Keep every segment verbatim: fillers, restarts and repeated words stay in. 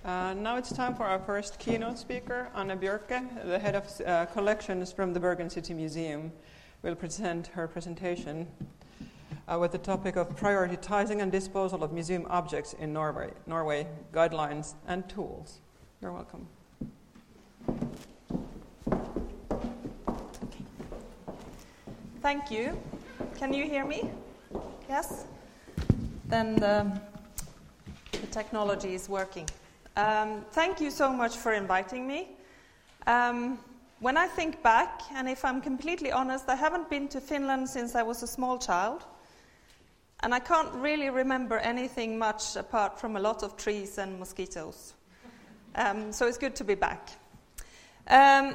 Uh, now it's time for our first keynote speaker, Anna Björke, the head of uh, collections from the Bergen City Museum, will present her presentation uh, with the topic of prioritizing and disposal of museum objects in Norway, Norway, guidelines and tools. You're welcome. Thank you. Can you hear me? Yes? Then the, the technology is working. Um, thank you so much for inviting me. Um, when I think back, and if I'm completely honest, I haven't been to Finland since I was a small child. And I can't really remember anything much apart from a lot of trees and mosquitoes. Um, so it's good to be back. Um,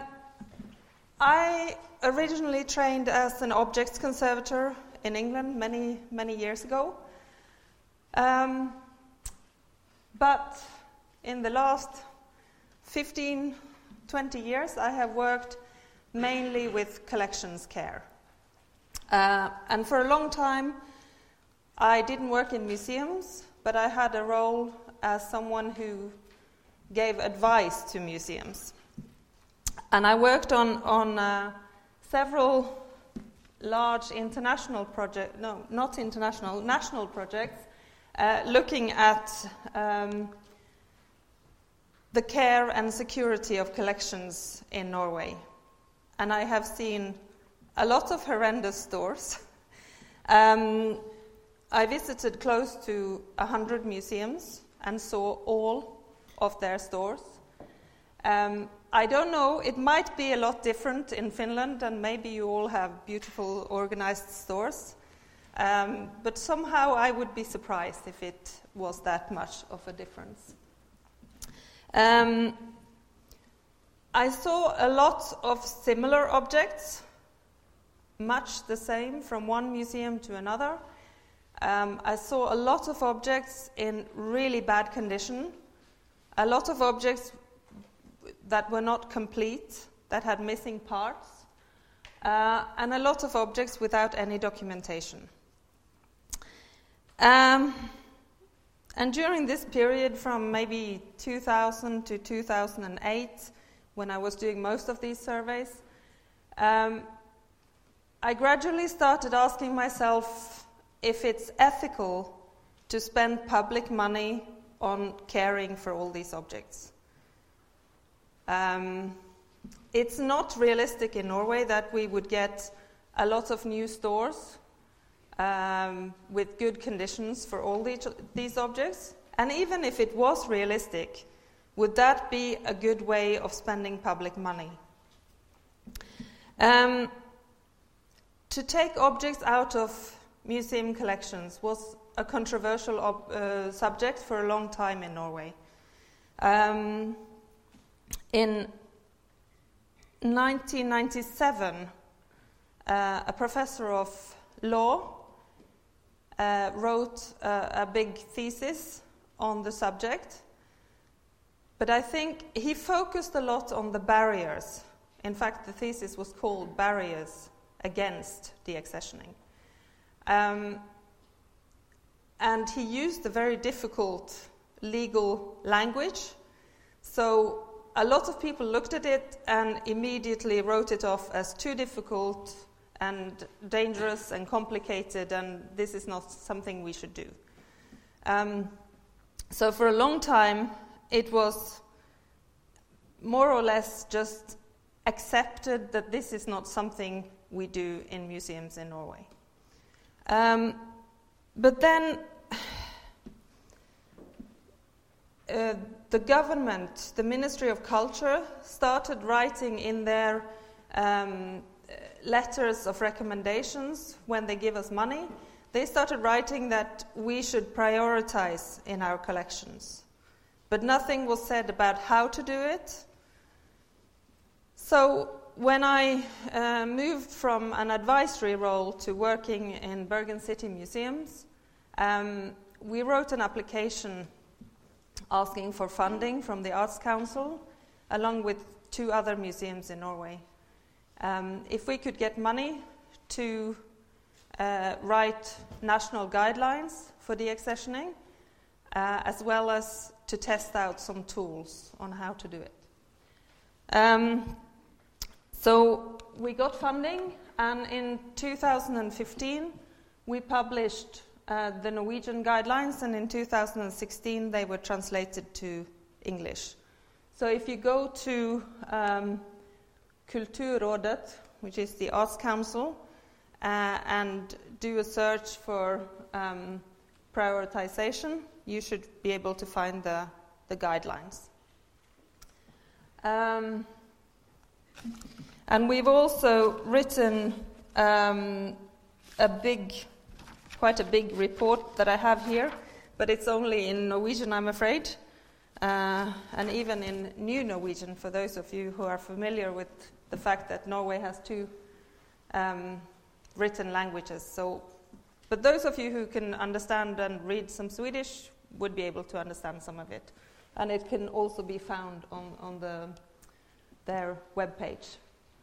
I originally trained as an objects conservator in England many, many years ago. Um, but in the last fifteen, twenty years, I have worked mainly with collections care. Uh, and for a long time, I didn't work in museums, but I had a role as someone who gave advice to museums. And I worked on, on uh, several large international projects, no, not international, national projects, uh, looking at um, the care and security of collections in Norway. And I have seen a lot of horrendous stores. um, I visited close to one hundred museums and saw all of their stores. Um, I don't know, it might be a lot different in Finland, and maybe you all have beautiful organized stores. Um, but somehow I would be surprised if it was that much of a difference. Um, I saw a lot of similar objects, much the same from one museum to another. Um, I saw a lot of objects in really bad condition, a lot of objects that were not complete, that had missing parts, uh, and a lot of objects without any documentation. Um, and during this period from maybe two thousand to two thousand eight, when I was doing most of these surveys, um, I gradually started asking myself if it's ethical to spend public money on caring for all these objects. Um, it's not realistic in Norway that we would get a lot of new stores um, with good conditions for all these, these objects. And even if it was realistic, would that be a good way of spending public money? Um, to take objects out of museum collections was a controversial ob- uh, subject for a long time in Norway. Um, in nineteen ninety-seven, uh, a professor of law uh, wrote uh, a big thesis on the subject, but I think he focused a lot on the barriers. In fact, the thesis was called Barriers Against Deaccessioning. Um, and he used a very difficult legal language, so a lot of people looked at it and immediately wrote it off as too difficult and dangerous and complicated, and this is not something we should do. Um, so for a long time, it was more or less just accepted that this is not something we do in museums in Norway. Um, but then uh, the government, the Ministry of Culture, started writing in their um, letters of recommendations when they give us money. They started writing that we should prioritize in our collections. But nothing was said about how to do it. So when I uh, moved from an advisory role to working in Bergen City Museums, um, we wrote an application asking for funding from the Arts Council, along with two other museums in Norway. Um, if we could get money to uh, write national guidelines for deaccessioning, uh, as well as to test out some tools on how to do it. Um, so we got funding, and in two thousand fifteen we published uh, the Norwegian guidelines, and in two thousand sixteen they were translated to English. So if you go to um, Kulturrådet, which is the Arts Council, uh, and do a search for um, prioritization, you should be able to find the, the guidelines. Um, and we've also written um, a big, quite a big report that I have here, but it's only in Norwegian, I'm afraid, uh, and even in New Norwegian, for those of you who are familiar with the fact that Norway has two um, written languages. So, but those of you who can understand and read some Swedish would be able to understand some of it. And it can also be found on, on the, their webpage.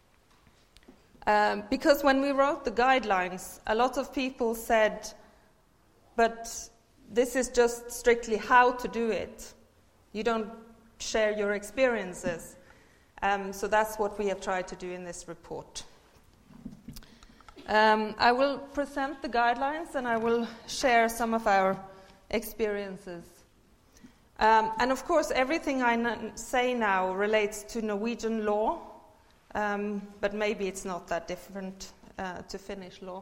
Um, because when we wrote the guidelines, a lot of people said, but this is just strictly how to do it. You don't share your experiences. Um, so that's what we have tried to do in this report. Um, I will present the guidelines and I will share some of our experiences. Um, and of course, everything I n- say now relates to Norwegian law, um, but maybe it's not that different uh, to Finnish law.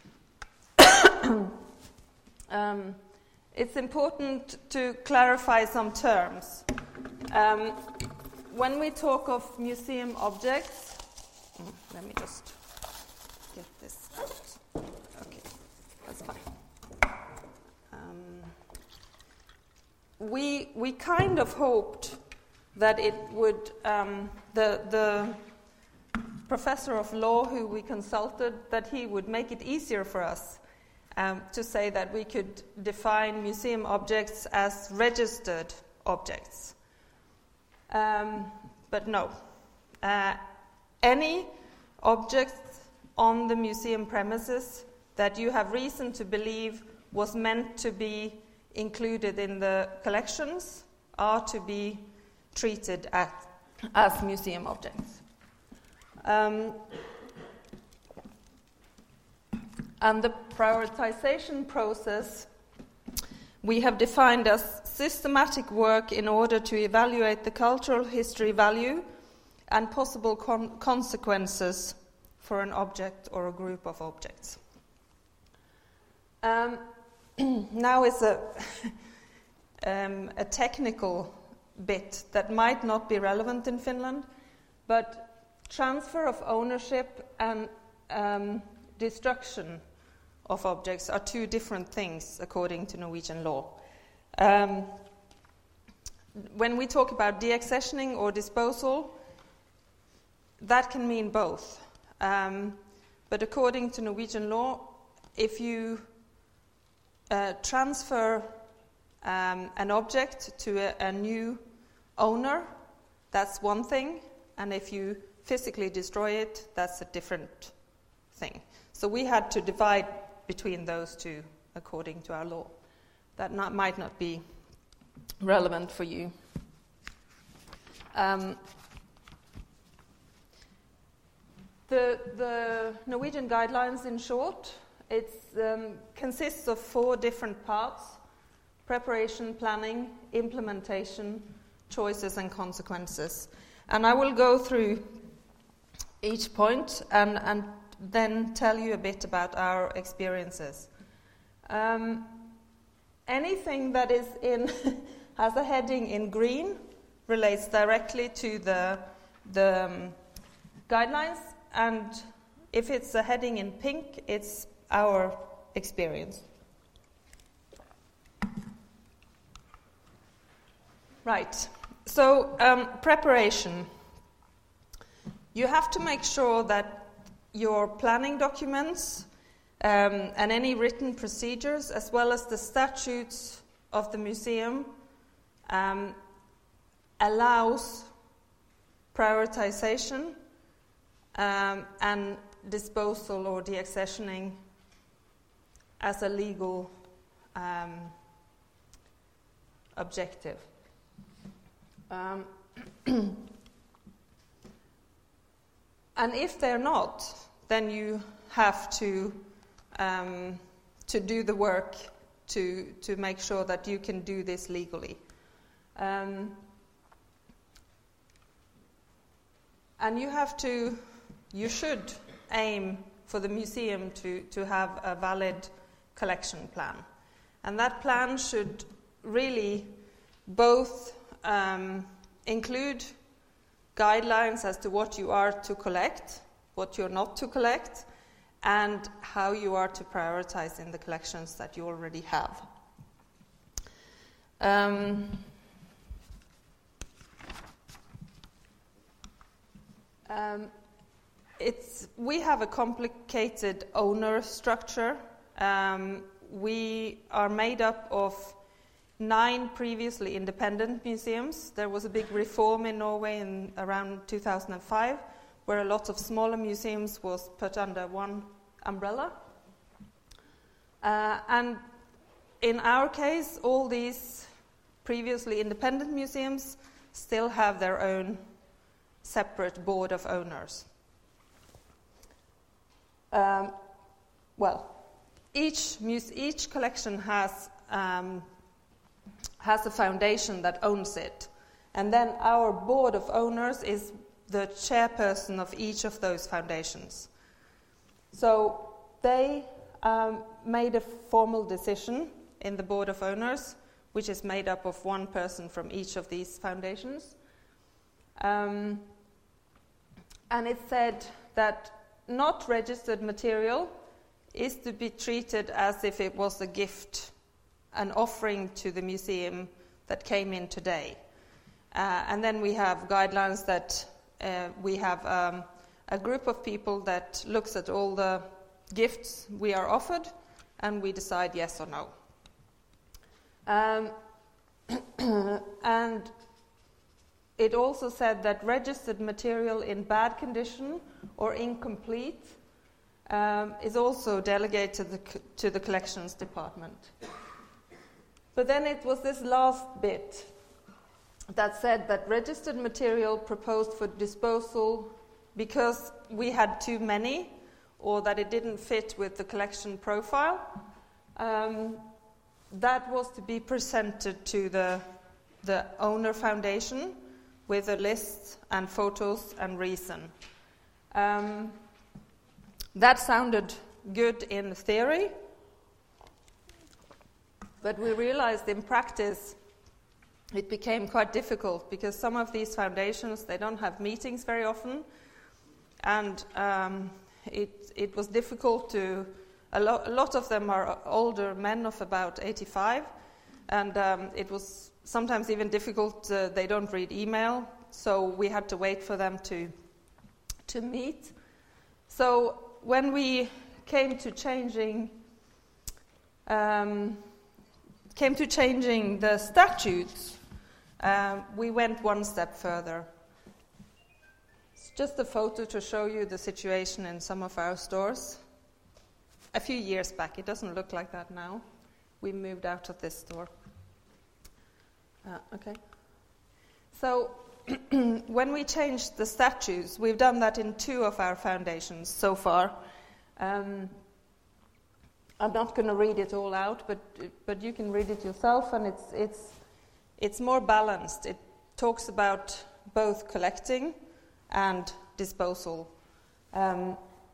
um, it's important to clarify some terms. Um, when we talk of museum objects, let me just get this out. Okay, that's fine. Um, we we kind of hoped that it would um, the the professor of law who we consulted, that he would make it easier for us um, to say that we could define museum objects as registered objects. Um, but no, uh, any objects on the museum premises that you have reason to believe was meant to be included in the collections are to be treated as, as museum objects. Um, and the prioritization process we have defined as systematic work in order to evaluate the cultural history value and possible con- consequences for an object or a group of objects. Um, now is a, um, a technical bit that might not be relevant in Finland, but transfer of ownership and um, destruction of objects are two different things according to Norwegian law. Um, when we talk about deaccessioning or disposal, that can mean both. Um, but according to Norwegian law, if you uh, transfer um, an object to a, a new owner, that's one thing, and if you physically destroy it, that's a different thing. So we had to divide between those two according to our law. That not, might not be relevant for you. Um, the, the Norwegian guidelines, in short, it um, consists of four different parts: preparation, planning, implementation, choices and consequences. And I will go through each point and, and then tell you a bit about our experiences. Um, anything that is in has a heading in green relates directly to the, the um, guidelines, and if it's a heading in pink, it's our experience. Right, so um, preparation. You have to make sure that your planning documents um, and any written procedures, as well as the statutes of the museum, um, allows prioritization um, and disposal or deaccessioning as a legal um, objective. Um, and if they're not, then you have to um, to do the work to to make sure that you can do this legally. Um, and you have to, you should aim for the museum to, to have a valid collection plan. And that plan should really both um, include guidelines as to what you are to collect, what you're not to collect, and how you are to prioritize in the collections that you already have. Um, um, it's, we have a complicated owner structure. Um, we are made up of nine previously independent museums. There was a big reform in Norway in around two thousand five, where a lot of smaller museums was put under one umbrella. Uh, and in our case, all these previously independent museums still have their own separate board of owners. Um, well, each muse- each collection has um, has a foundation that owns it, and then our board of owners is the chairperson of each of those foundations. So they um, made a formal decision in the board of owners, which is made up of one person from each of these foundations. Um, and it said that not registered material is to be treated as if it was a gift, an offering to the museum that came in today. Uh, and then we have guidelines that uh, we have um, a group of people that looks at all the gifts we are offered, and we decide yes or no. Um, and it also said that registered material in bad condition or incomplete um, is also delegated to the, co- to the collections department. But then it was this last bit that said that registered material proposed for disposal because we had too many or that it didn't fit with the collection profile, um, that was to be presented to the, the owner foundation with a list and photos and reason. Um, that sounded good in theory, but we realized in practice it became quite difficult because some of these foundations, they don't have meetings very often, and um, it, it was difficult to, a, lo- a lot of them are older men of about eighty-five, and um, it was sometimes even difficult, uh, they don't read email, so we had to wait for them to, to meet. So when we came to changing um, came to changing the statutes, um, we went one step further. It's just a photo to show you the situation in some of our stores. A few years back, it doesn't look like that now. We moved out of this store. Uh, okay. So when we changed the statutes, we've done that in two of our foundations so far. Um, I'm not going to read it all out, but but you can read it yourself, and it's it's it's more balanced. It talks about both collecting and disposal, um,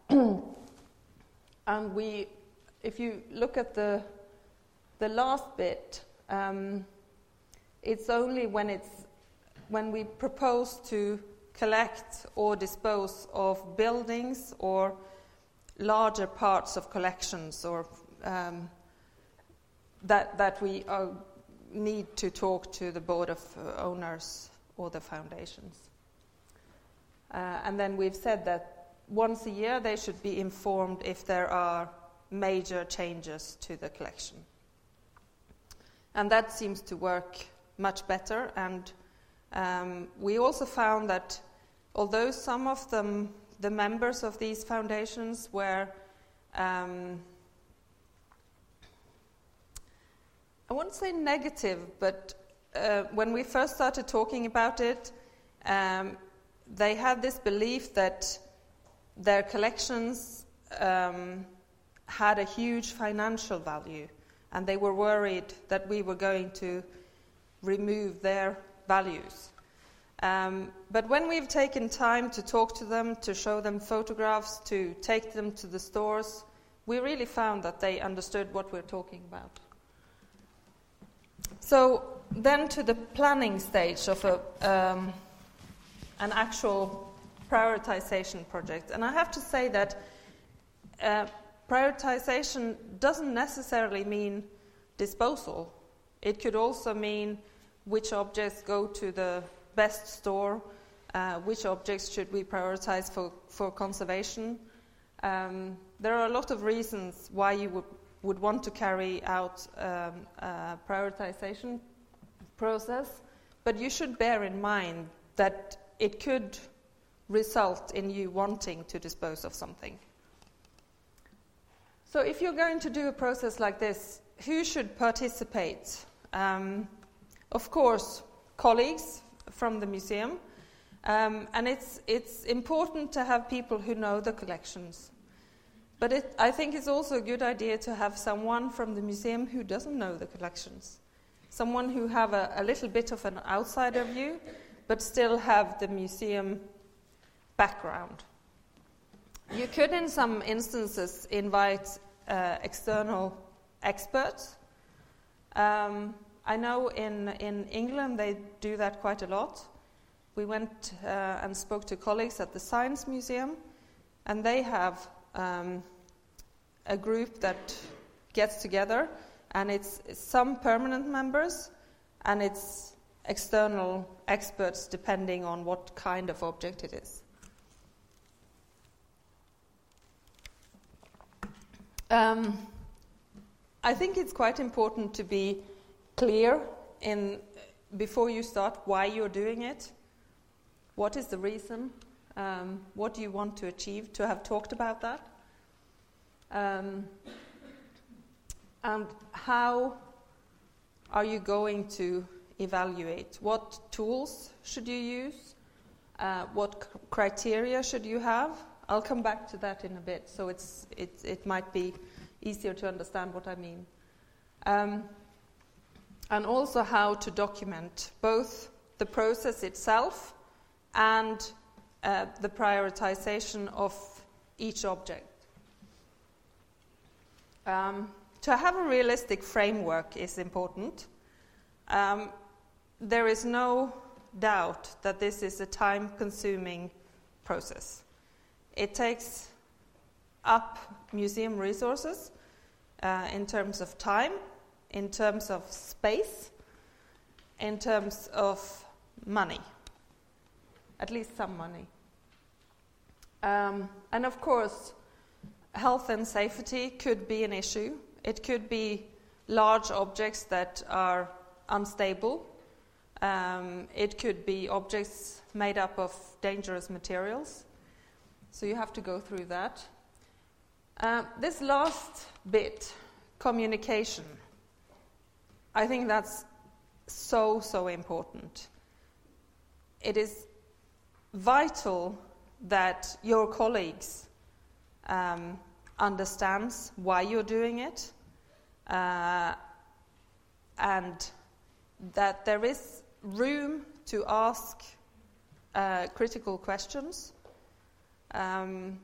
and we, if you look at the the last bit, um, it's only when it's when we propose to collect or dispose of buildings or larger parts of collections, or um, that that we uh, need to talk to the board of uh, owners or the foundations. Uh, and then we've said that once a year they should be informed if there are major changes to the collection. And that seems to work much better. And um, we also found that although some of them the members of these foundations were, um, I won't say negative, but uh, when we first started talking about it, um, they had this belief that their collections um, had a huge financial value, and they were worried that we were going to remove their values. Um, but when we've taken time to talk to them, to show them photographs, to take them to the stores, we really found that they understood what we're talking about. So then to the planning stage of a, um, an actual prioritization project. And I have to say that uh, prioritization doesn't necessarily mean disposal. It could also mean which objects go to the best store, uh, which objects should we prioritize for, for conservation. Um, there are a lot of reasons why you would, would want to carry out um, a prioritization process, but you should bear in mind that it could result in you wanting to dispose of something. So if you're going to do a process like this, who should participate? Um, of course, colleagues from the museum, um, and it's it's important to have people who know the collections. But it, I think it's also a good idea to have someone from the museum who doesn't know the collections, someone who have a, a little bit of an outsider view, but still have the museum background. You could, in some instances, invite uh, external experts. Um, I know in, in England they do that quite a lot. We went uh, and spoke to colleagues at the Science Museum, and they have um, a group that gets together, and it's, it's some permanent members, and it's external experts depending on what kind of object it is. Um, I think it's quite important to be clear in before you start why you're doing it. What is the reason? Um, what do you want to achieve? To have talked about that. Um, and how are you going to evaluate? What tools should you use? Uh, what c- criteria should you have? I'll come back to that in a bit, so it's it, it might be easier to understand what I mean. Um, and also how to document both the process itself and uh, the prioritization of each object. Um, to have a realistic framework is important. Um, there is no doubt that this is a time-consuming process. It takes up museum resources uh, in terms of time, in terms of space, in terms of money, at least some money. Um, and of course, health and safety could be an issue. It could be large objects that are unstable. Um, it could be objects made up of dangerous materials. So you have to go through that. Uh, this last bit, communication, I think that's so, so important. It is vital that your colleagues um, understands why you're doing it, uh, and that there is room to ask uh, critical questions. Um,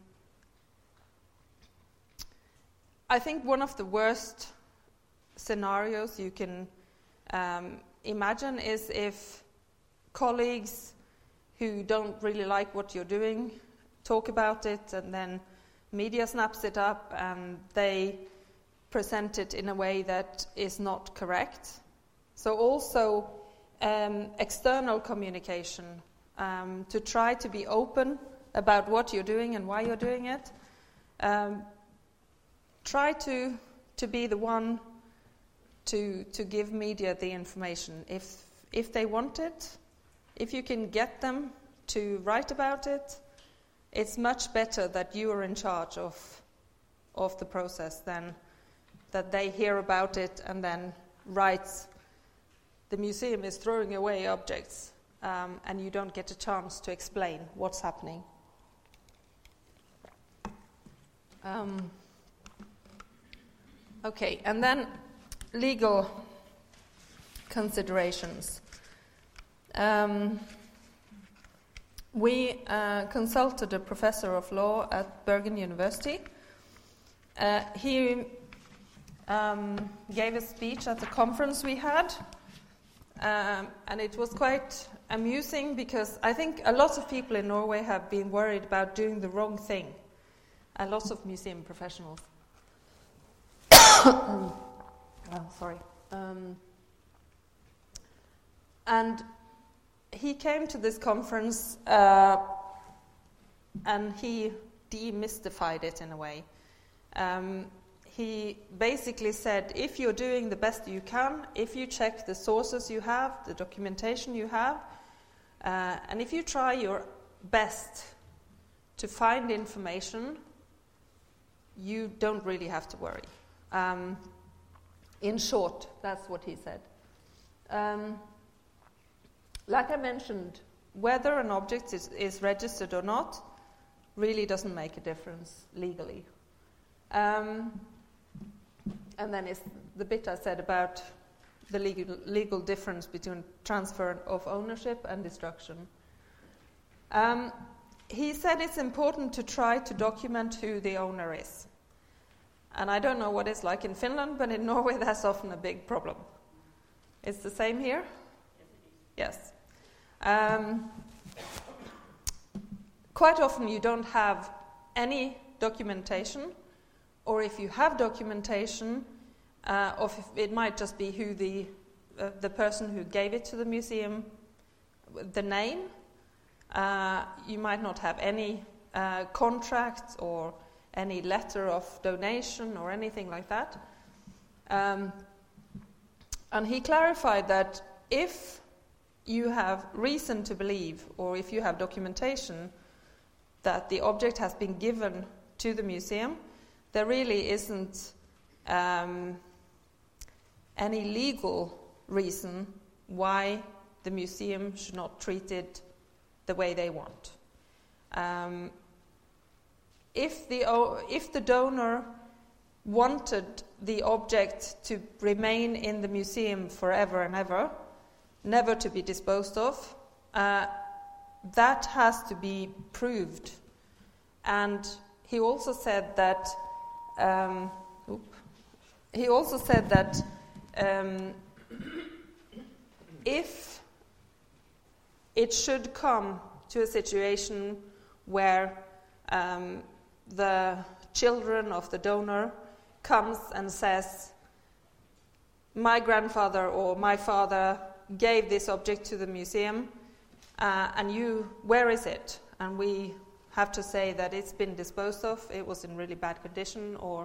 I think one of the worst scenarios you can um, imagine is if colleagues who don't really like what you're doing talk about it, and then media snaps it up and they present it in a way that is not correct. So also um, external communication, um, to try to be open about what you're doing and why you're doing it. Um, try to to be the one to to give media the information if if they want it. If you can get them to write about it, it's much better that you are in charge of of the process than that they hear about it and then write the museum is throwing away objects um, and you don't get a chance to explain what's happening. Um, okay, and then legal considerations. Um, we uh, consulted a professor of law at Bergen University. Uh, he um, gave a speech at the conference we had, um, and it was quite amusing because I think a lot of people in Norway have been worried about doing the wrong thing, and lots of museum professionals. oh, sorry. Um, and he came to this conference uh, and he demystified it in a way. Um, he basically said, if you're doing the best you can, if you check the sources you have, the documentation you have, uh, and if you try your best to find information, you don't really have to worry. Um, in short, that's what he said. Um, like I mentioned, whether an object is, is registered or not really doesn't make a difference legally. Um, and then is the bit I said about the legal, legal difference between transfer of ownership and destruction. Um, he said it's important to try to document who the owner is. And I don't know what it's like in Finland, but in Norway that's often a big problem. It's the same here? Yes. Um, quite often you don't have any documentation, or if you have documentation, uh, of it might just be who the uh, the person who gave it to the museum, the name. Uh, you might not have any uh, contract or any letter of donation or anything like that. Um, and he clarified that if you have reason to believe, or if you have documentation that the object has been given to the museum, there really isn't um, any legal reason why the museum should not treat it the way they want. Um, if the if the donor wanted the object to remain in the museum forever and ever, never to be disposed of, uh, that has to be proved. And he also said that um, oop, he also said that um, if it should come to a situation where um, the children of the donor comes and says, my grandfather or my father gave this object to the museum, uh, and you, where is it? And we have to say that it's been disposed of, it was in really bad condition, or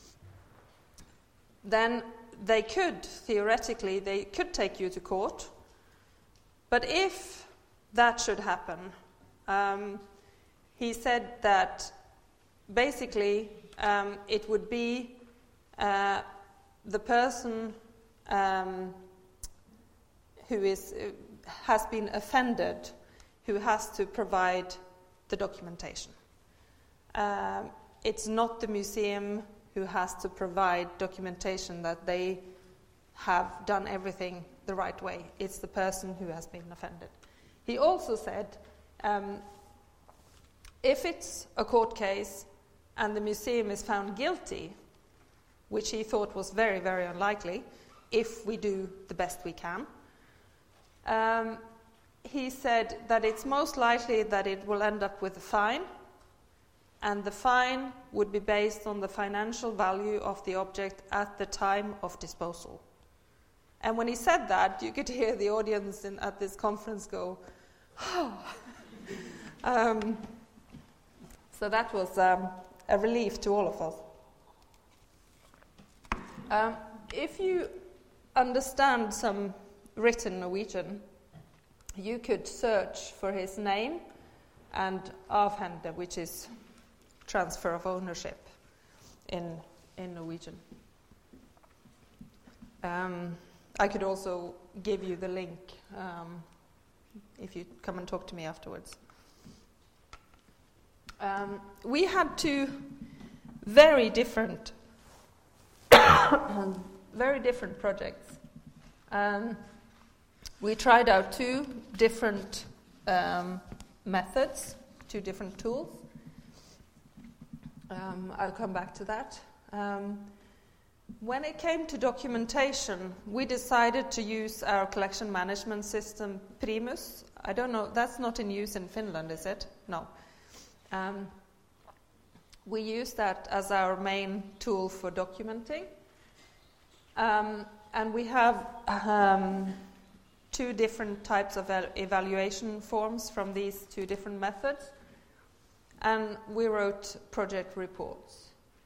then they could, theoretically, they could take you to court. But if that should happen, um, he said that basically um, it would be uh, the person um, who is uh, has been offended who has to provide the documentation. Um, it's not the museum who has to provide documentation that they have done everything the right way. It's the person who has been offended. He also said, um, if it's a court case and the museum is found guilty, which he thought was very, very unlikely, if we do the best we can, um, he said that it's most likely that it will end up with a fine, and the fine would be based on the financial value of the object at the time of disposal. And when he said that, you could hear the audience in, at this conference go, oh. um, so that was um, a relief to all of us. Um, if you understand some written Norwegian, you could search for his name and avhende, which is transfer of ownership in in Norwegian. Um, I could also give you the link um, if you come and talk to me afterwards. Um, we had two very different, very different projects. Um, we tried out two different um, methods, two different tools. Um, I'll come back to that. Um, when it came to documentation, we decided to use our collection management system, Primus. I don't know, that's not in use in Finland, is it? No. Um, we use that as our main tool for documenting. Um, and we have um, two different types of ev- evaluation forms from these two different methods. And we wrote project reports.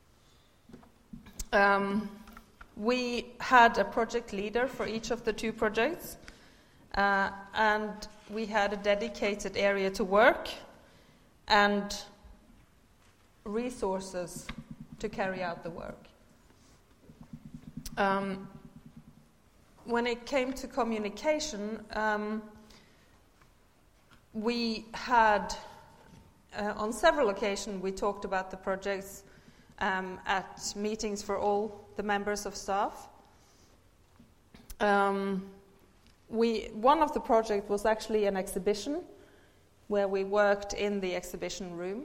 Um, we had a project leader for each of the two projects, uh, and we had a dedicated area to work and resources to carry out the work. Um, when it came to communication, um, we had, uh, on several occasions, we talked about the projects um, at meetings for all the members of staff. Um, we, one of the projects was actually an exhibition where we worked in the exhibition room.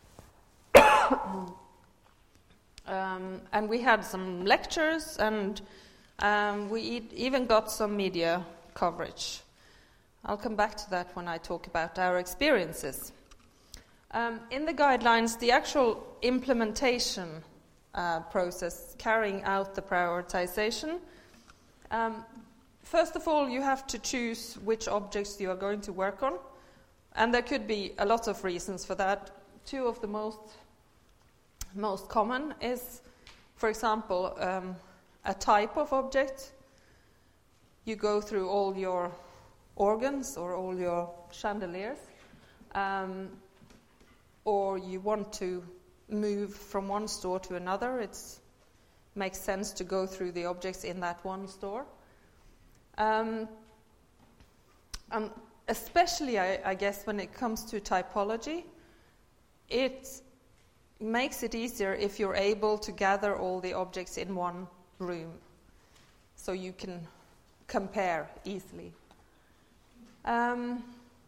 um, and we had some lectures, and um, we e- even got some media coverage. I'll come back to that when I talk about our experiences. Um, in the guidelines, the actual implementation uh, process, carrying out the prioritization, um, first of all, you have to choose which objects you are going to work on. And there could be a lot of reasons for that. Two of the most most common is, for example, um, a type of object. You go through all your organs or all your chandeliers, um, or you want to move from one store to another. It makes sense to go through the objects in that one store. Um, um, especially, I, I guess, when it comes to typology, it makes it easier if you're able to gather all the objects in one room, so you can compare easily. Um,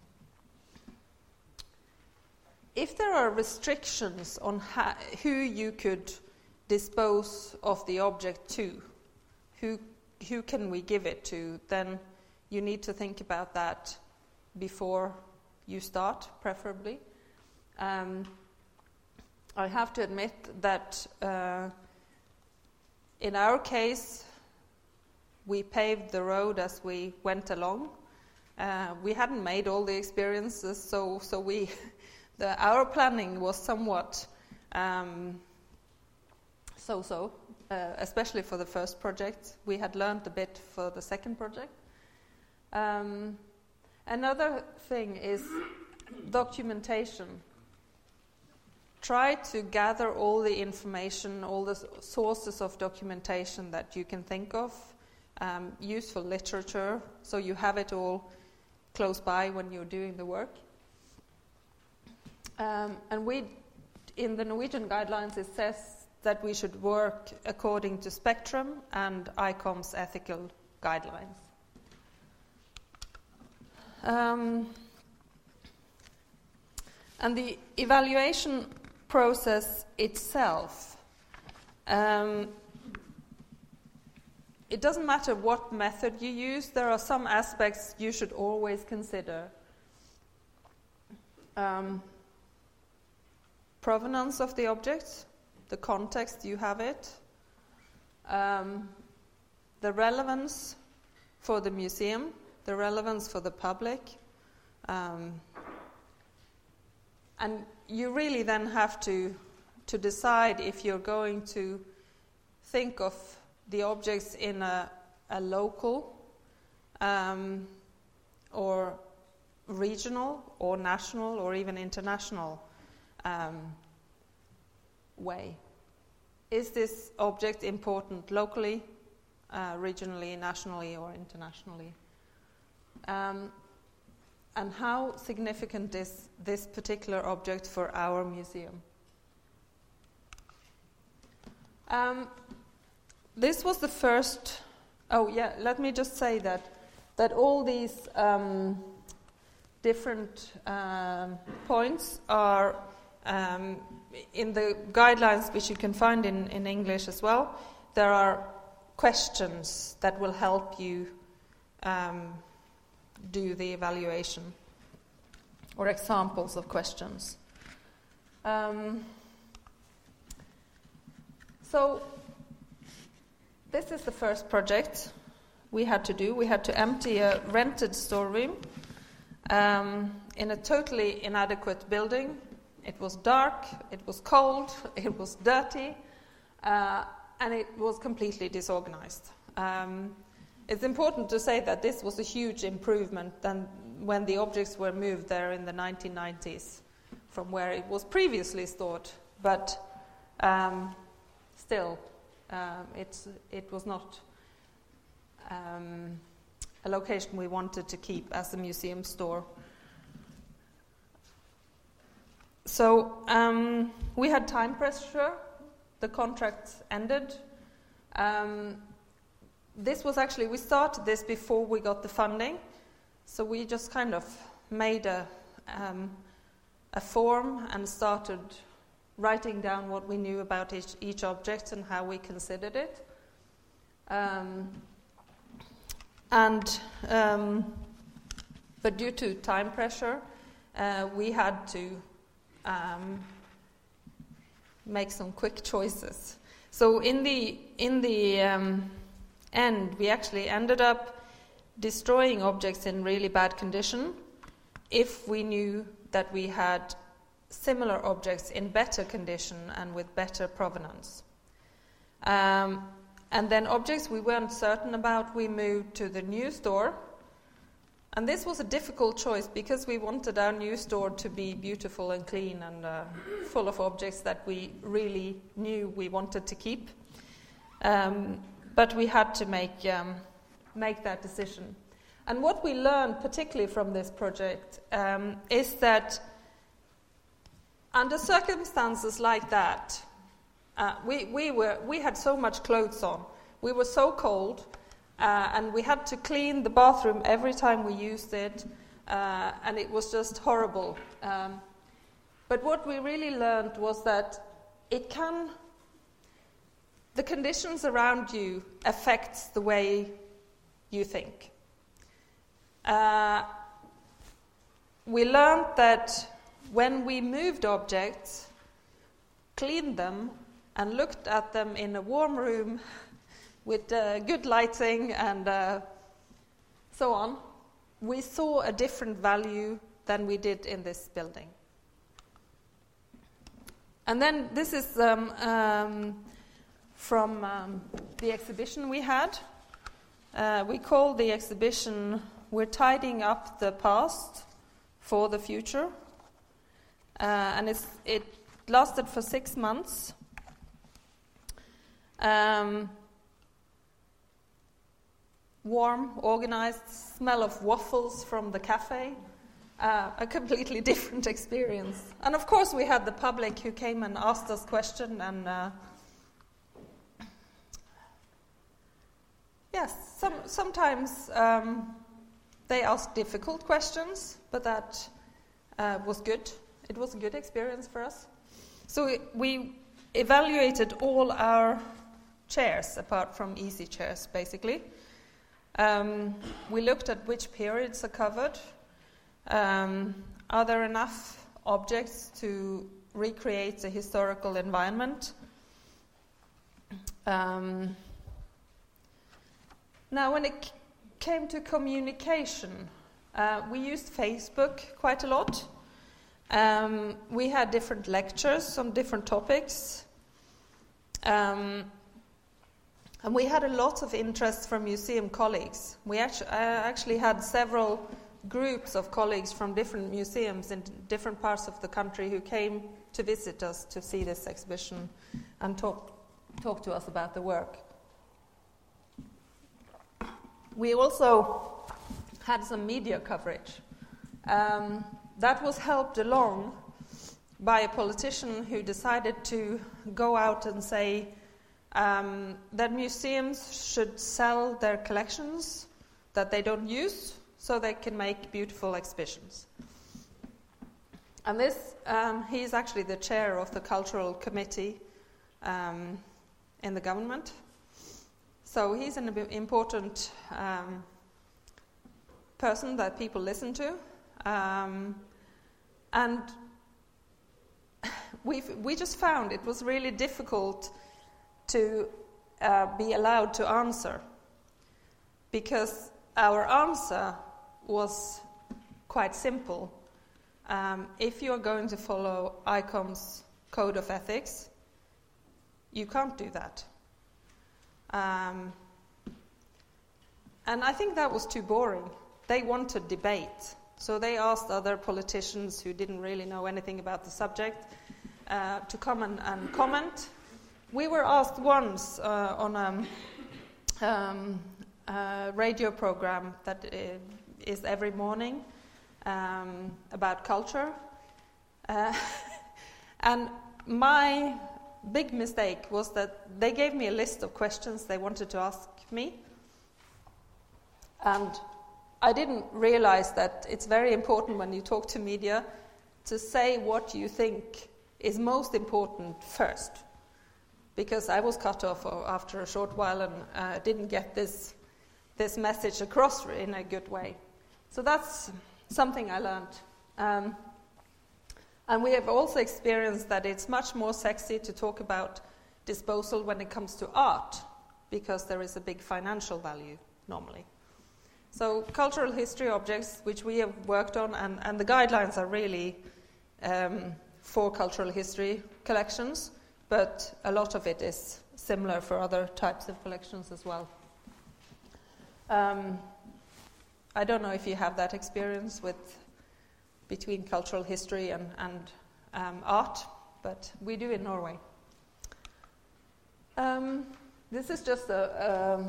if there are restrictions on ha- who you could dispose of the object to, who who can we give it to, then you need to think about that before you start, preferably. Um, I have to admit that uh, in our case, we paved the road as we went along. Uh, we hadn't made all the experiences, so so we, the, our planning was somewhat um, so-so, uh, especially for the first project. We had learned a bit for the second project. Um, another thing is documentation. Try to gather all the information, all the sources of documentation that you can think of. Um, useful literature, so you have it all close by when you're doing the work. Um, and we, in the Norwegian guidelines, it says that we should work according to Spectrum and I COM's ethical guidelines. Um, and the evaluation process itself, um, it doesn't matter what method you use, there are some aspects you should always consider. Um, provenance of the object, the context you have it, um, the relevance for the museum, the relevance for the public, um, and you really then have to, to decide if you're going to think of the objects in a, a local um, or regional or national or even international um, way. Is this object important locally, uh, regionally, nationally, or internationally? Um, and how significant is this particular object for our museum? Um, this was the first... Oh, yeah, let me just say that, that all these um, different um, points are um, in the guidelines, which you can find in, in English as well. There are questions that will help you um, do the evaluation, or examples of questions. Um, so this is the first project we had to do. We had to empty a rented storeroom um, in a totally inadequate building. It was dark, it was cold, it was dirty, uh, and it was completely disorganized. Um, it's important to say that this was a huge improvement than when the objects were moved there in the nineteen nineties from where it was previously stored, but um, still um, it's, it was not um, a location we wanted to keep as a museum store. So um, we had time pressure. The contract ended. Um, this was actually, we started this before we got the funding. So we just kind of made a, um, a form and started writing down what we knew about each, each object and how we considered it. Um, and um, but due to time pressure, uh, we had to Um, make some quick choices. So in the in the um, end, we actually ended up destroying objects in really bad condition if we knew that we had similar objects in better condition and with better provenance. Um, and then objects we weren't certain about, we moved to the new store. And this was a difficult choice because we wanted our new store to be beautiful and clean and uh, full of objects that we really knew we wanted to keep. Um, but we had to make, um, make that decision. And what we learned, particularly from this project, um, is that under circumstances like that, uh, we, we, were, we had so much clothes on. We were so cold. Uh, and we had to clean the bathroom every time we used it, uh, and it was just horrible. Um, but what we really learned was that it can, the conditions around you affects the way you think. Uh, we learned that when we moved objects, cleaned them, and looked at them in a warm room with uh, good lighting and uh, so on, we saw a different value than we did in this building. And then this is um, um, from um, the exhibition we had. Uh, we called the exhibition "We're Tidying Up the Past for the Future." Uh, and it's, it lasted for six months. Um, warm, organized, smell of waffles from the cafe, uh, a completely different experience. And of course we had the public who came and asked us questions, and uh, yes, some, sometimes um, they asked difficult questions, but that uh, was good. It was a good experience for us. So we, we evaluated all our chairs, apart from easy chairs, basically. Um, we looked at which periods are covered. Um, are there enough objects to recreate the historical environment? Um, now, when it c- came to communication, uh, we used Facebook quite a lot. Um, we had different lectures on different topics. Um, And we had a lot of interest from museum colleagues. We actually, uh, actually had several groups of colleagues from different museums in different parts of the country who came to visit us to see this exhibition and talk, talk to us about the work. We also had some media coverage. Um, that was helped along by a politician who decided to go out and say um, that museums should sell their collections that they don't use so they can make beautiful exhibitions. And this, um, he's actually the chair of the cultural committee um, in the government. So he's an important um, person that people listen to. Um, and we've, we just found it was really difficult to uh, be allowed to answer, because our answer was quite simple. Um, if you're going to follow I C O M's Code of Ethics, you can't do that. Um, and I think that was too boring. They wanted debate. So they asked other politicians who didn't really know anything about the subject uh, to come and, and comment. We were asked once uh, on a um, uh, radio program that uh, is every morning um, about culture. Uh, and my big mistake was that they gave me a list of questions they wanted to ask me. And I didn't realize that it's very important when you talk to media to say what you think is most important first. Because I was cut off after a short while and uh, didn't get this, this message across in a good way. So that's something I learned. Um, and we have also experienced that it's much more sexy to talk about disposal when it comes to art, because there is a big financial value normally. So cultural history objects, which we have worked on, and, and the guidelines are really um, for cultural history collections, but a lot of it is similar for other types of collections as well. Um, I don't know if you have that experience with between cultural history and, and um, art, but we do in Norway. Um, this is just a... Um,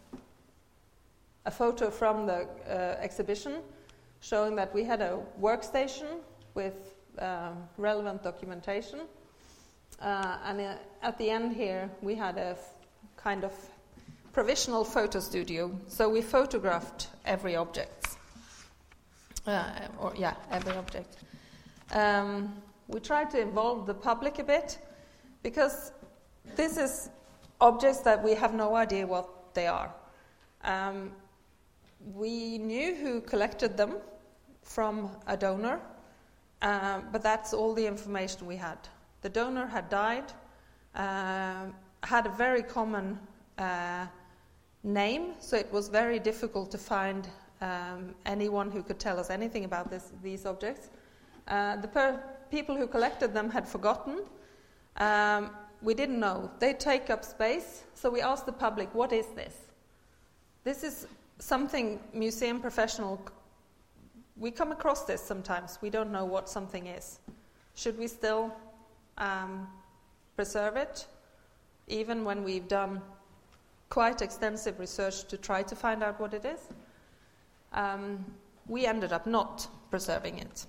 a photo from the uh, exhibition showing that we had a workstation with um, relevant documentation. Uh, and uh, at the end here, we had a f- kind of provisional photo studio. So we photographed every object. Uh, or, yeah, every object. Um, we tried to involve the public a bit, because this is objects that we have no idea what they are. Um, We knew who collected them from a donor, uh, but that's all the information we had. The donor had died, uh, had a very common uh, name, so it was very difficult to find um, anyone who could tell us anything about this, these objects. Uh, the per- people who collected them had forgotten. Um, we didn't know. They take up space, so we asked the public, what is this? This is something museum professional, we come across this sometimes. We don't know what something is. Should we still um, preserve it, even when we've done quite extensive research to try to find out what it is? Um, we ended up not preserving it.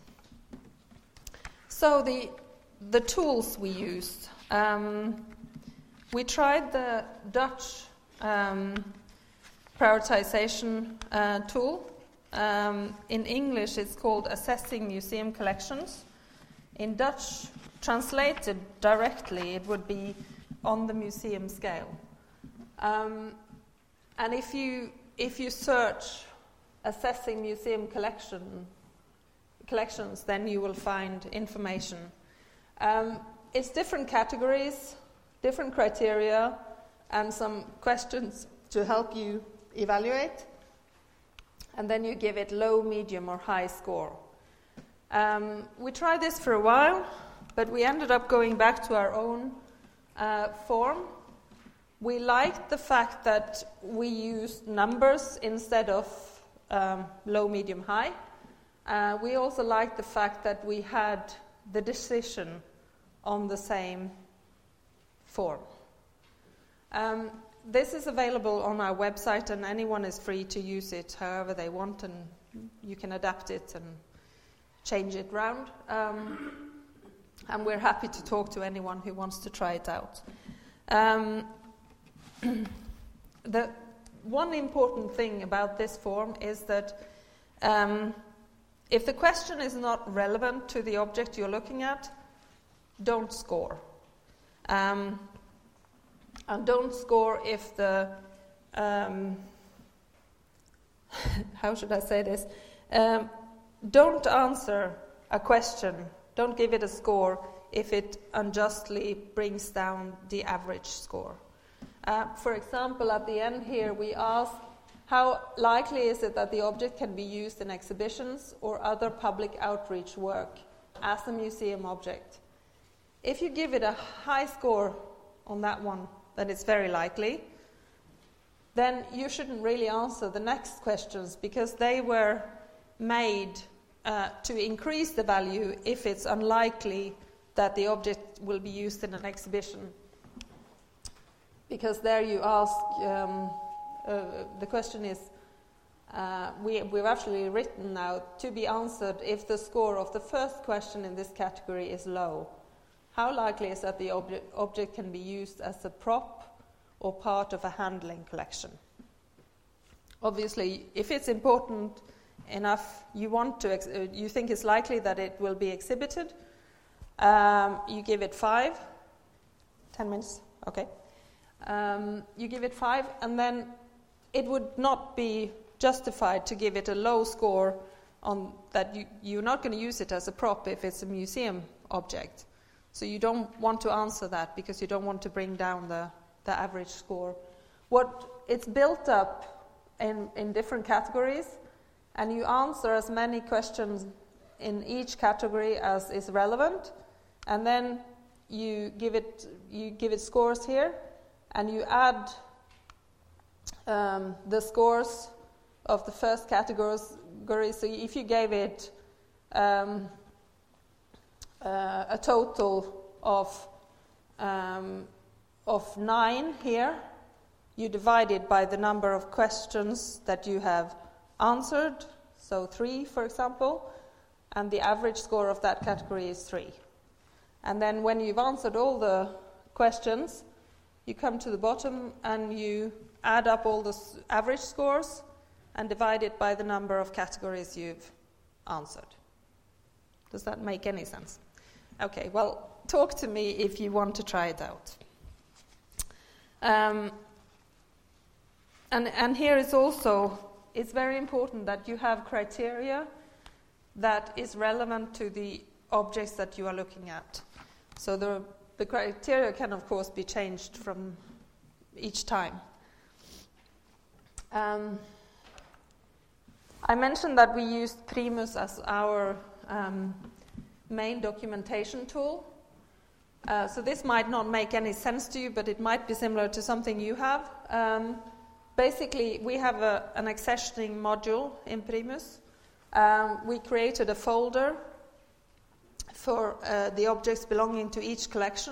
So the the tools we used, um, we tried the Dutch um, prioritization uh, tool. Um, in English, it's called Assessing Museum Collections. In Dutch, translated directly, it would be on the museum scale. Um, and if you if you search assessing museum collection collections, then you will find information. Um, it's different categories, different criteria, and some questions to help you evaluate, and then you give it low, medium, or high score. Um, we tried this for a while, but we ended up going back to our own uh, form. We liked the fact that we used numbers instead of um, low, medium, high. Uh, we also liked the fact that we had the decision on the same form. Um, this is available on our website, and anyone is free to use it however they want, and you can adapt it and change it round. Um, and we're happy to talk to anyone who wants to try it out. Um, the one important thing about this form is that um, if the question is not relevant to the object you're looking at, don't score. Um, and don't score if the, um, how should I say this? Um, don't answer a question, don't give it a score if it unjustly brings down the average score. Uh, for example, at the end here we ask, how likely is it that the object can be used in exhibitions or other public outreach work as a museum object? If you give it a high score on that one, then it's very likely, then you shouldn't really answer the next questions because they were made uh, to increase the value if it's unlikely that the object will be used in an exhibition. Because there you ask, um, uh, the question is, uh, we, we've actually written now to be answered if the score of the first question in this category is low. How likely is that the obje- object can be used as a prop or part of a handling collection? Obviously, if it's important enough, you want to, ex- uh, you think it's likely that it will be exhibited, um, you give it five. Ten minutes, okay. Um, you give it five, and then it would not be justified to give it a low score on that you, you're not going to use it as a prop if it's a museum object. So you don't want to answer that because you don't want to bring down the, the average score. What it's built up in, in different categories, and you answer as many questions in each category as is relevant, and then you give it you give it scores here, and you add um, the scores of the first category. So if you gave it um, uh, a total of um, of nine here, you divide it by the number of questions that you have answered, so three, for example, and the average score of that category is three. And then when you've answered all the questions, you come to the bottom and you add up all the s- average scores and divide it by the number of categories you've answered. Does that make any sense? Okay, well, talk to me if you want to try it out. Um, and, and here is also, it's very important that you have criteria that is relevant to the objects that you are looking at. So the, the criteria can, of course, be changed from each time. Um, I mentioned that we used Primus as our um, main documentation tool. Uh, so this might not make any sense to you, but it might be similar to something you have. Um, basically, we have a, an accessioning module in Primus. Um, we created a folder for uh, the objects belonging to each collection,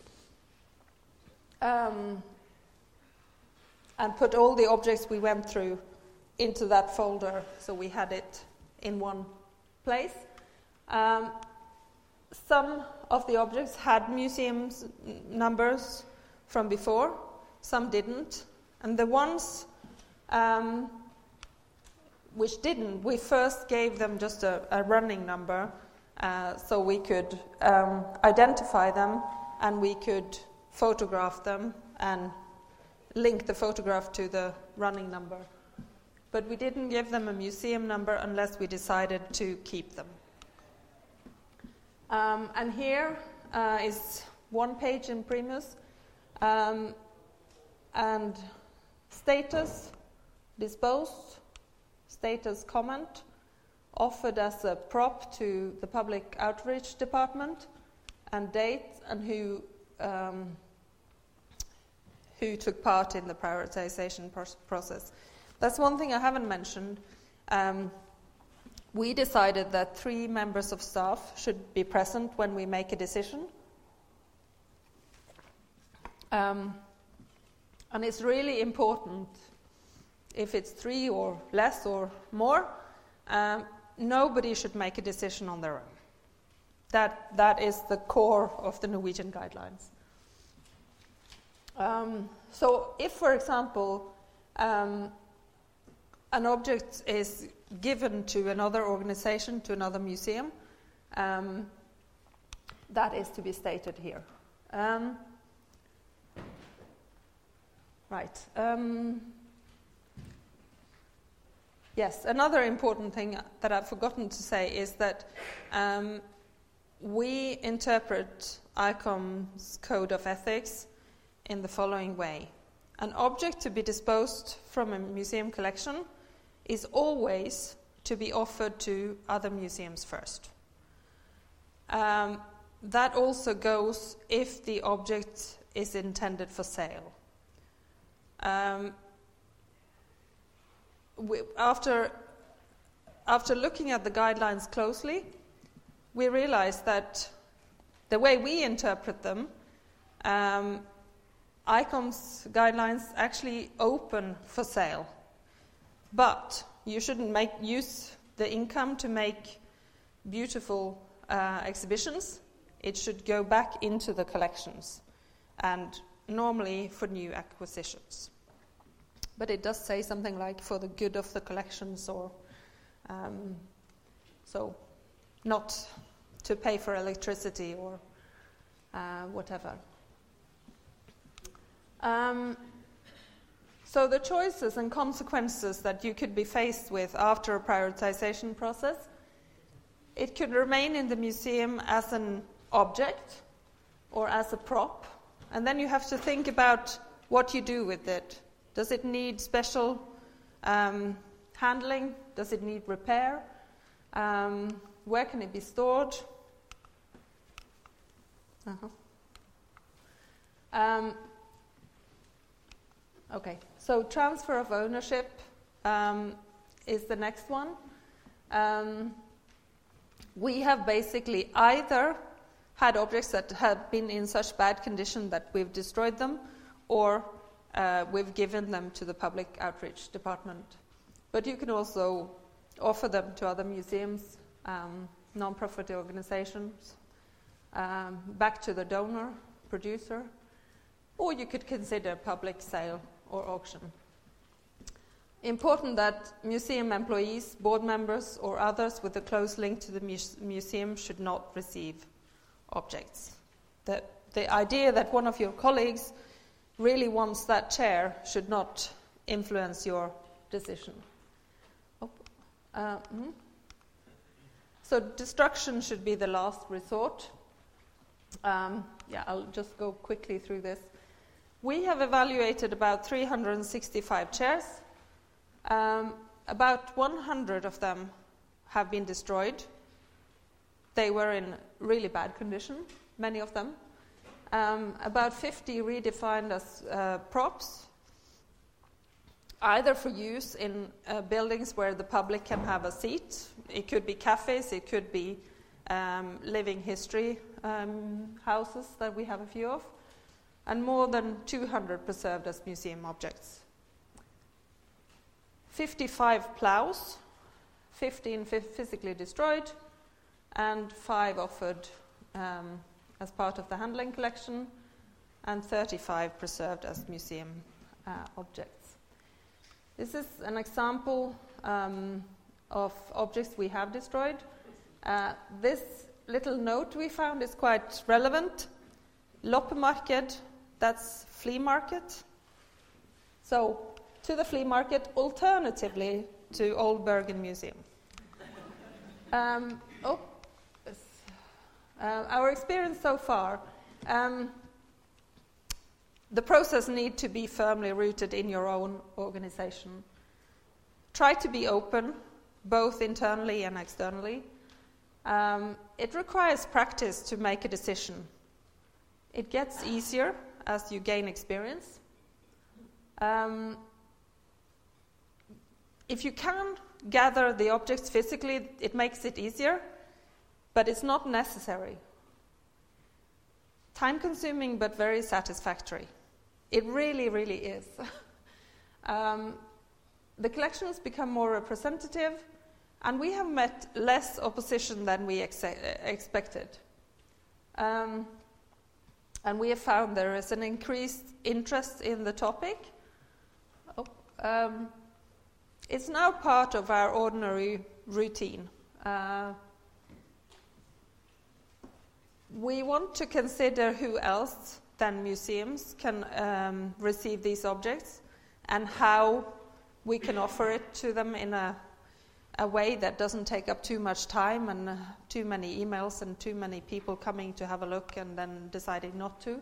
um, and put all the objects we went through into that folder, so we had it in one place. Um, some of the objects had museum numbers from before, some didn't, and the ones um, which didn't, we first gave them just a, a running number uh, so we could um, identify them and we could photograph them and link the photograph to the running number. But we didn't give them a museum number unless we decided to keep them. Um, and here uh, is one page in Primus, um, and status, disposed, status comment, offered as a prop to the public outreach department, and date and who um, who took part in the prioritization pro- process. That's one thing I haven't mentioned. Um, we decided that three members of staff should be present when we make a decision. Um, And it's really important, if it's three or less or more, um, nobody should make a decision on their own. That, that is the core of the Norwegian guidelines. Um, so if, for example, um, an object is given to another organization, to another museum, um, that is to be stated here. Um, right. Um, yes, another important thing that I've forgotten to say is that um, we interpret I C O M's Code of Ethics in the following way. An object to be disposed from a museum collection is always to be offered to other museums first. Um, that also goes if the object is intended for sale. Um, we, after, after looking at the guidelines closely, we realized that the way we interpret them, um, I C O M's guidelines actually open for sale. But you shouldn't make use the income to make beautiful uh, exhibitions. It should go back into the collections, and normally for new acquisitions. But it does say something like for the good of the collections, or um, so not to pay for electricity or uh, whatever. Um, so the choices and consequences that you could be faced with after a prioritization process, it could remain in the museum as an object or as a prop, and then you have to think about what you do with it. Does it need special um, handling? Does it need repair? Um, where can it be stored? Uh-huh. Um, okay, so transfer of ownership um, is the next one. Um, we have basically either had objects that have been in such bad condition that we've destroyed them, or uh, we've given them to the public outreach department. But you can also offer them to other museums, um, non-profit organizations, um, back to the donor, producer, or you could consider public sale or auction. Important that museum employees, board members, or others with a close link to the muse- museum should not receive objects. The, the idea that one of your colleagues really wants that chair should not influence your decision. Oh, uh, mm. So destruction should be the last resort. Um, yeah, I'll just go quickly through this. We have evaluated about three hundred sixty-five chairs. Um, about one hundred of them have been destroyed. They were in really bad condition, many of them. Um, about fifty redefined as uh, props, either for use in uh, buildings where the public can have a seat. It could be cafes, it could be um, living history um, houses that we have a few of, and more than two hundred preserved as museum objects. fifty-five plows, fifteen physically destroyed, and five offered um, as part of the handling collection, and thirty-five preserved as museum uh, objects. This is an example um, of objects we have destroyed. Uh, this little note we found is quite relevant. Loppemarked, that's flea market. So, to the flea market, alternatively to Old Bergen Museum. Um, oh, uh, our experience so far, um, the process needs to be firmly rooted in your own organization. Try to be open, both internally and externally. Um, it requires practice to make a decision. It gets easier as you gain experience. Um, if you can gather the objects physically, it makes it easier, but it's not necessary. Time-consuming, but very satisfactory. It really, really is. um, the collections become more representative, and we have met less opposition than we ex- expected. Um, and we have found there is an increased interest in the topic. Oh, um, it's now part of our ordinary routine. Uh, we want to consider who else than museums can um, receive these objects, and how we can offer it to them in a, a way that doesn't take up too much time and uh, too many emails and too many people coming to have a look and then deciding not to.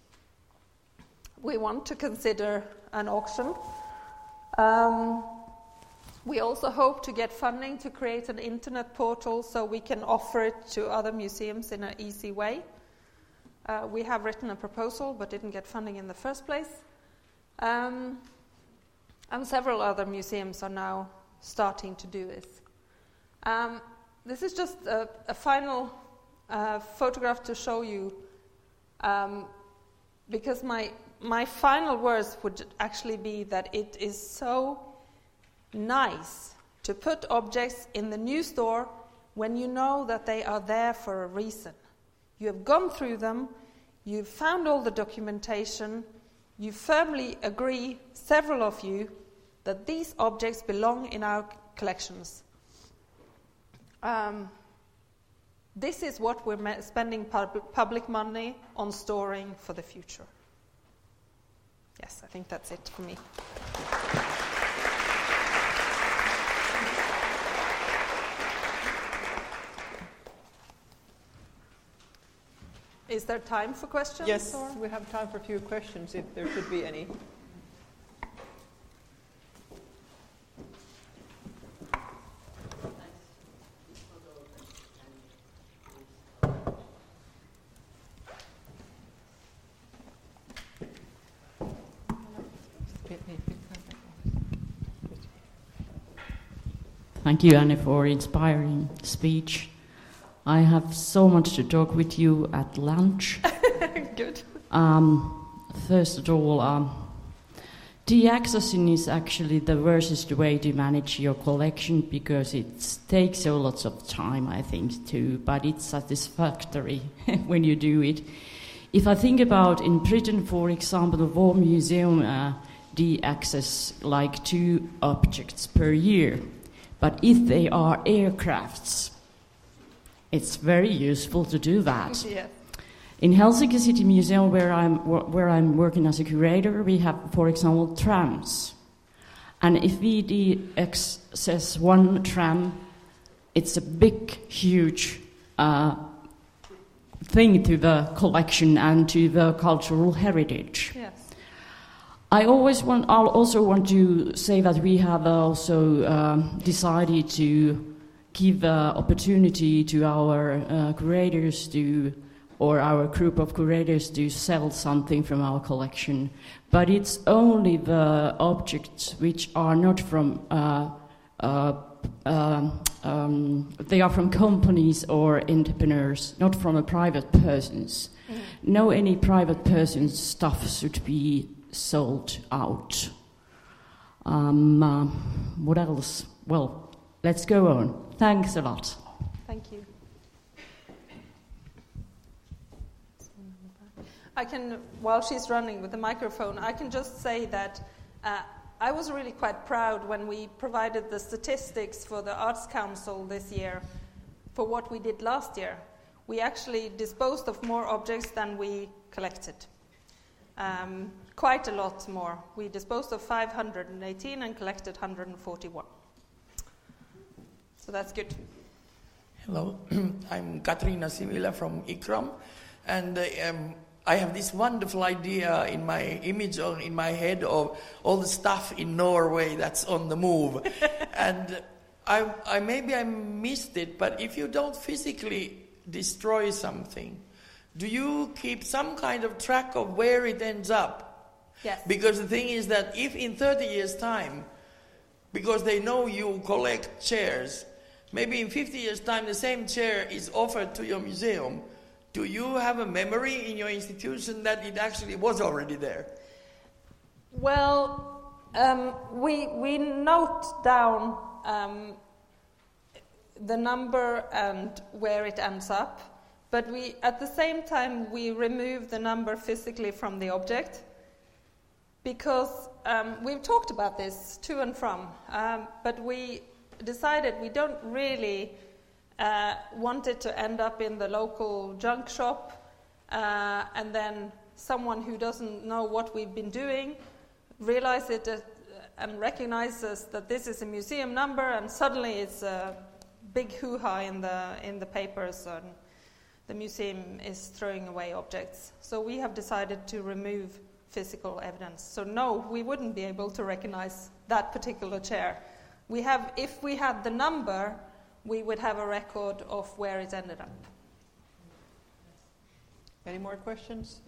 We want to consider an auction. Um, we also hope to get funding to create an internet portal so we can offer it to other museums in an easy way. Uh, we have written a proposal but didn't get funding in the first place. Um, and several other museums are now starting to do this. Um, this is just a, a final uh, photograph to show you, um, because my, my final words would actually be that it is so nice to put objects in the new store when you know that they are there for a reason. You have gone through them, you've found all the documentation, you firmly agree, several of you, that these objects belong in our collections. Um, this is what we're ma- spending pub- public money on storing for the future. Yes, I think that's it for me. Is there time for questions? Yes, or? we have time for a few questions, if there should be any. Thank you, Anne, for inspiring speech. I have so much to talk with you at lunch. Good. Um, first of all, um, de-accessing is actually the worst way to manage your collection because it takes so lots of time, I think, too, but it's satisfactory when you do it. If I think about in Britain, for example, the War Museum uh, de-access like two objects per year, but if they are aircrafts, it's very useful to do that. Yeah. In Helsinki City Museum, where I'm where I'm working as a curator, we have, for example, trams. And if we de-access one tram, it's a big, huge uh, thing to the collection and to the cultural heritage. Yes. I always want. I'll also want to say that we have also uh, decided to give uh, opportunity to our uh, curators to, or our group of curators to sell something from our collection, but it's only the objects which are not from. Uh, uh, uh, um, they are from companies or entrepreneurs, not from a private persons. Mm. No, any private person's stuff should be sold out. Um, uh, what else? Well, let's go on. Thanks a lot. Thank you. I can, while she's running with the microphone, I can just say that uh, I was really quite proud when we provided the statistics for the Arts Council this year for what we did last year. We actually disposed of more objects than we collected. Um, quite a lot more. We disposed of five hundred eighteen and collected one hundred forty-one. So that's good. Hello, I'm Katrina Simila from ICRAM, and uh, um, I have this wonderful idea in my image or in my head of all the stuff in Norway that's on the move. And I, I maybe I missed it, but if you don't physically destroy something, do you keep some kind of track of where it ends up? Yes. Because the thing is that if in thirty years' time, because they know you collect chairs, maybe in fifty years' time the same chair is offered to your museum, do you have a memory in your institution that it actually was already there? Well, um, we we note down um, the number and where it ends up, but we at the same time we remove the number physically from the object, because um, we've talked about this to and from, um, but we decided we don't really uh, want it to end up in the local junk shop, uh, and then someone who doesn't know what we've been doing realize it uh, and recognizes that this is a museum number, and suddenly it's a big hoo-ha in the in the papers, and the museum is throwing away objects. So we have decided to remove physical evidence. So no, we wouldn't be able to recognize that particular chair. We have, if we had the number, we would have a record of where it ended up. Any more questions?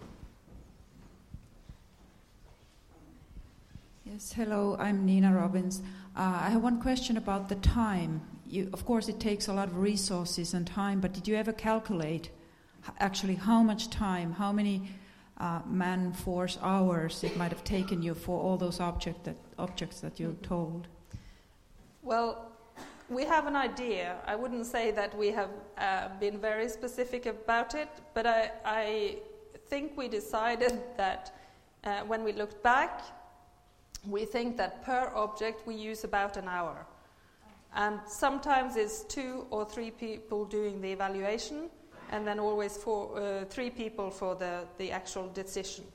Yes, hello, I'm Nina Robbins. Uh, I have one question about the time. You, of course, it takes a lot of resources and time, but did you ever calculate h- actually how much time, how many uh, man-force hours it might have taken you for all those object that, objects that you mm-hmm. told? Well, we have an idea. I wouldn't say that we have uh, been very specific about it, but I, I think we decided that uh, when we looked back, we think that per object we use about an hour. And sometimes it's two or three people doing the evaluation, and then always four, uh, three people for the, the actual decision.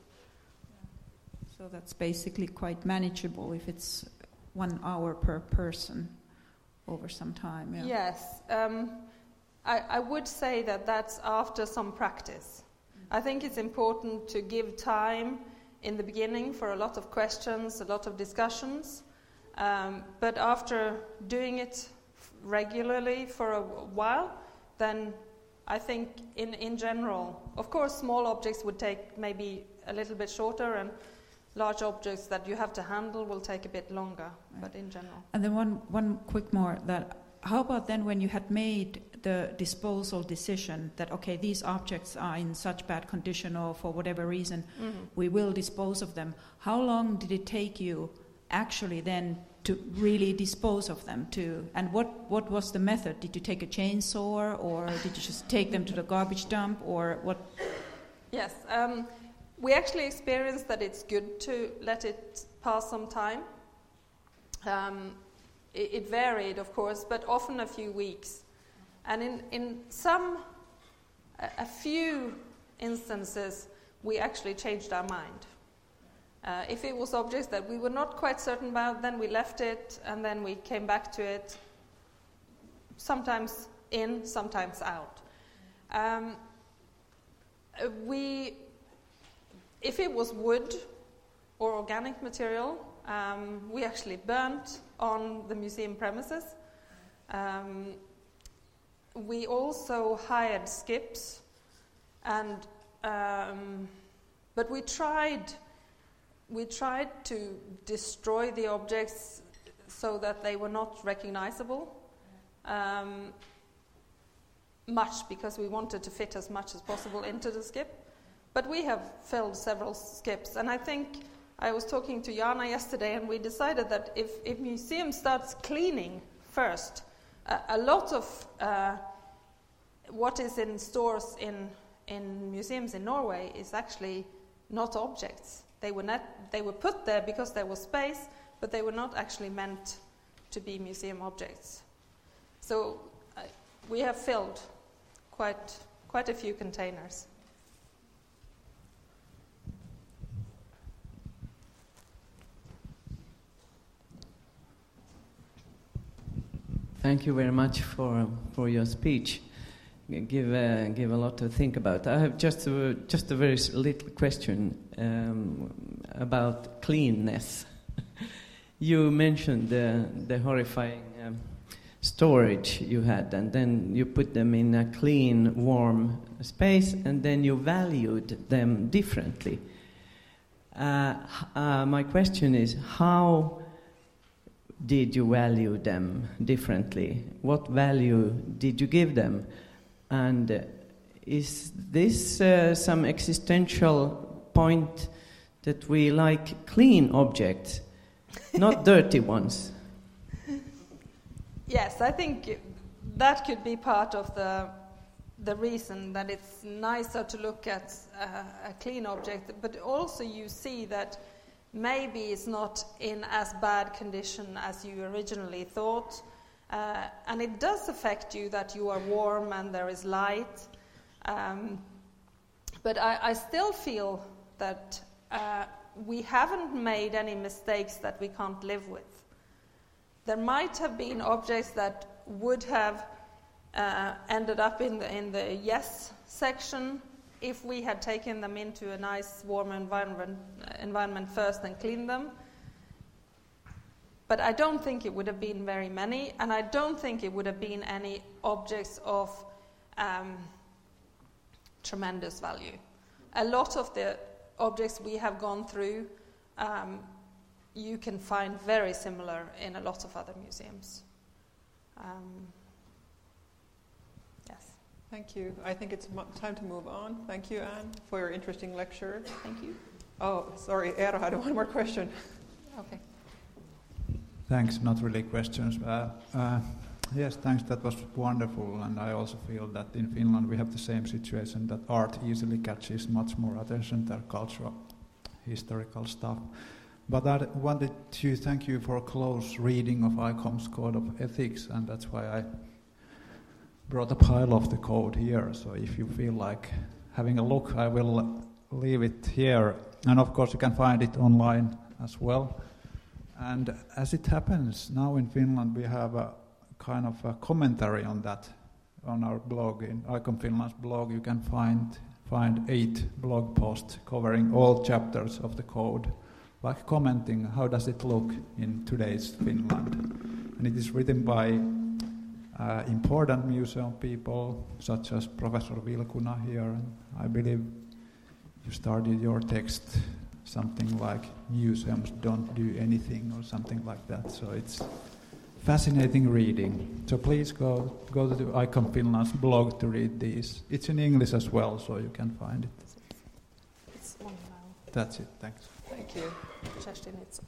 So that's basically quite manageable if it's one hour per person over some time. Yeah. Yes. Um, I, I would say that that's after some practice. Mm-hmm. I think it's important to give time in the beginning for a lot of questions, a lot of discussions. Um, but after doing it f- regularly for a while, then I think in, in general, of course, small objects would take maybe a little bit shorter, and large objects that you have to handle will take a bit longer, right. But in general. And then one, one quick more, that how about then when you had made the disposal decision that, okay, these objects are in such bad condition or for whatever reason, mm-hmm. we will dispose of them. How long did it take you actually then to really dispose of them to, and what, what was the method? Did you take a chainsaw, or did you just take them to the garbage dump, or what? Yes, um, we actually experienced that it's good to let it pass some time. Um, it, it varied, of course, but often a few weeks. And in, in some, a, a few instances, we actually changed our mind. Uh, if it was objects that we were not quite certain about, then we left it, and then we came back to it, sometimes in, sometimes out. Um, we, if it was wood or organic material, um, we actually burnt on the museum premises. Um, we also hired skips, and um, but we tried. We tried to destroy the objects so that they were not recognizable, um, much because we wanted to fit as much as possible into the skip. But we have filled several skips, and I think I was talking to Jana yesterday, and we decided that if, if museum starts cleaning first, uh, a lot of uh, what is in stores in, in museums in Norway is actually not objects. They were not, they were put there because there was space, but they were not actually meant to be museum objects. So uh, we have filled quite quite a few containers. Thank you very much for for your speech. Give uh, give a lot to think about. I have just a, just a very little question um, about cleanness. You mentioned the the horrifying um, storage you had, and then you put them in a clean, warm space, and then you valued them differently. Uh, uh, my question is, how did you value them differently? What value did you give them? And uh, is this uh, some existential point that we like clean objects, not dirty ones. Yes, I think that could be part of the the reason that it's nicer to look at uh, a clean object, but also you see that maybe it's not in as bad condition as you originally thought, uh, and it does affect you that you are warm and there is light, um, but I, I still feel that uh, we haven't made any mistakes that we can't live with. There might have been objects that would have uh, ended up in the, in the yes section if we had taken them into a nice warm environment, environment first and cleaned them. But I don't think it would have been very many, and I don't think it would have been any objects of um, tremendous value. A lot of the objects we have gone through, um, you can find very similar in a lot of other museums. Um, yes. Thank you. I think it's mo- time to move on. Thank you, Anne, for your interesting lecture. Thank you. Oh, sorry, Eero had one more question. Okay. Thanks, not really questions. Uh, uh, yes, thanks, that was wonderful, and I also feel that in Finland we have the same situation, that art easily catches much more attention than cultural, historical stuff. But I wanted to thank you for a close reading of I COM's Code of Ethics, and that's why I brought a pile of the code here. So if you feel like having a look, I will leave it here. And of course you can find it online as well. And as it happens, now in Finland we have a kind of a commentary on that on our blog. In I COM Finland's blog you can find find eight blog posts covering all chapters of the code, like commenting how does it look in today's Finland. And it is written by uh, important museum people such as Professor Vilkuna here. And I believe you started your text something like museums don't do anything or something like that. So it's fascinating reading. So please go go to the I COM Finland's blog to read these. It's in English as well, so you can find it. It's on now. That's it. Thanks. Thank you. Kerstin, it's